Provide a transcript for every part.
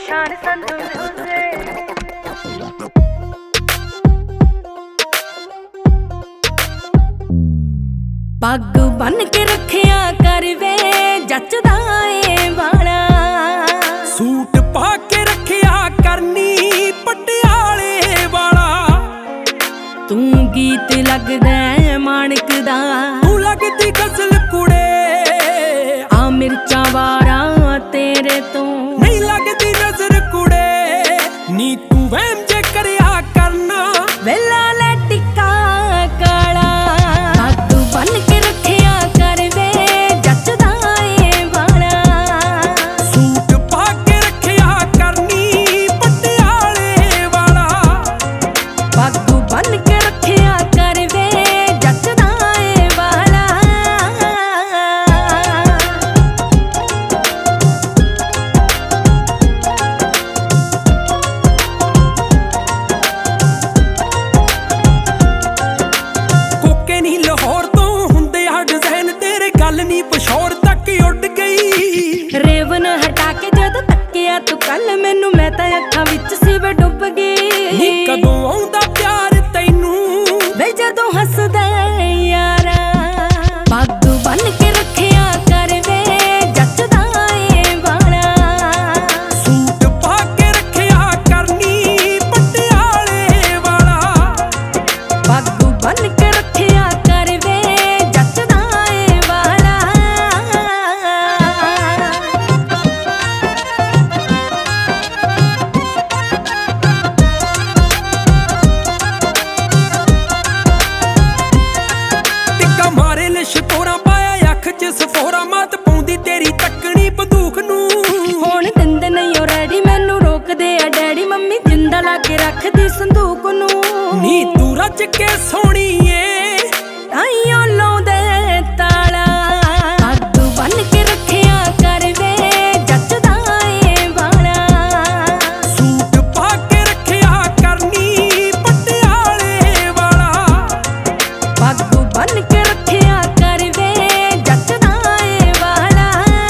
शान संधू म्यूजिक। पग बन के रखिया कर वे जचदा ए वाला, सूट पा के रखिया करनी पटियाले वाला। तू गीत लगदा माणक दा, तू लगदी गजल कुड़े आ मिर्चा वारा तेरे तो नहीं लगदी नजर कुड़े। नी तू वहम जे करिया करना वेला ले टिक्का काला। पग बन के रखिया कर वे जचदा ए वाला, सूट पा के रखिया करनी पटियाले वाला। पग बन के रखिया कर वे जचदा ए वाला। कोके नी लाहौर तो हुंदे आ डिजाइन तेरे गल नी पशौर तक उड़ गई। रेवन हटा के जद तकिया तू कल मैनू, मैं तां अखां विच सिव डुब नी गई। कदों आउंदा प्यार तैनू वे जदों हसदा यारा। पग बन के रखिया कर वे जचदा ए वाला, सूट पा के रखिया करनी पटियाले वाला। पग बन के रखिया कर वे जचदा ए वाला। टिक्का मारे लिशकोरा पाया अख च सफोरा, मत पाउंदी तेरी तकनी बंदूक नू। ਹੁਣ ਦਿੰਦੇ ਨਹੀਂ ਓ ਰੈਡੀ, ਮੈਨੂੰ ਰੋਕਦੇ ਆ ਡੈਡੀ ਮੰਮੀ, ਜਿੰਦਾ ਲਾ ਕੇ ਰੱਖਦੀ ਸੰਦੂਕ ਨੂੰ। ਨੀ ਤੂੰ ਰੱਜ ਕੇ ਸੋਹਣੀ ਏ ਤਾਈਓ ਲਾਉਂਦੇ ਤਾਲਾ। ਪੱਗ ਬੰਨ ਕੇ ਰੱਖਿਆ ਕਰ ਵੇ ਜੱਚਦਾ ਏ ਵਾਲਾ, सूट पा के रखिया करनी पटियाले वाला। ਪੱਗ ਬੰਨ ਕੇ ਰੱਖਿਆ ਕਰ ਵੇ ਜੱਚਦਾ ਏ ਵਾਲਾ।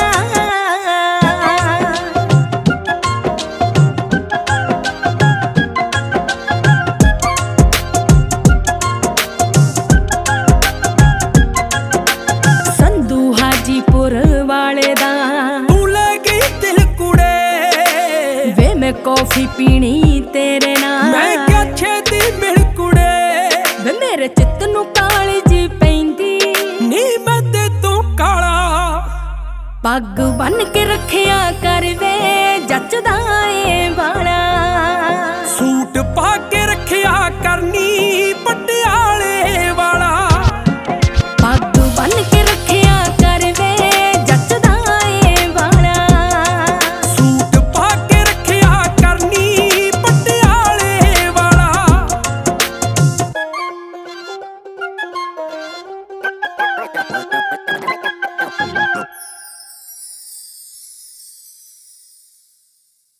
ਸੰਧੂ ਹਾਜੀਪੁਰ ਵਾਲੇ ਦਾ तू ले गई दिल कुड़े, ਵੇ ਮੈਂ ਕੌਫੀ ਪੀਣੀ ਤੇਰੇ ਨਾਲ। मैं क्या छेती मिल कुड़े। ਵੇ ਮੇਰੇ ਚਿੱਤ ਨੂੰ ਕਾਲੀ ਜੀ ਪੈਂਦੀ, नी मैं ते तू काला। ਪੱਗ ਬੰਨ ਕੇ ਰੱਖਿਆ ਕਰ ਵੇ ਜੱਚਦਾ ਏ ਵਾਲਾ। सूट पा के रखिया करनी